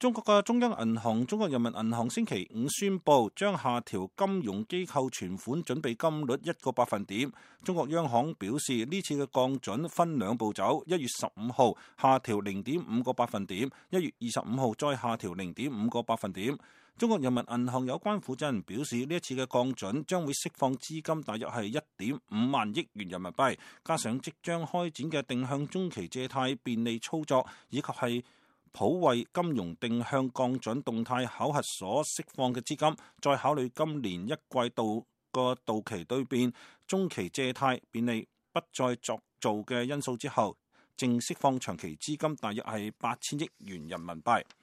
中國嘅中央銀行中國人民銀行星期五宣布，將下調金融機構存款準備金率1個百分點。中國央行表示，呢次嘅降準分兩步走，1月15號下調0.5個百分點，1月25號再下調0.5個百分點。中國人民銀行有關負責人表示，呢一次嘅降準將會釋放資金大約係1.5萬億元人民幣，加上即將開展嘅定向中期借貸便利操作，以及係普惠金融定向降準動態考核所釋放嘅資金，再考慮今年一季度個到期兌變、中期借貸便利不再作做嘅因素之後，淨釋放長期資金大約係8000億元人民幣。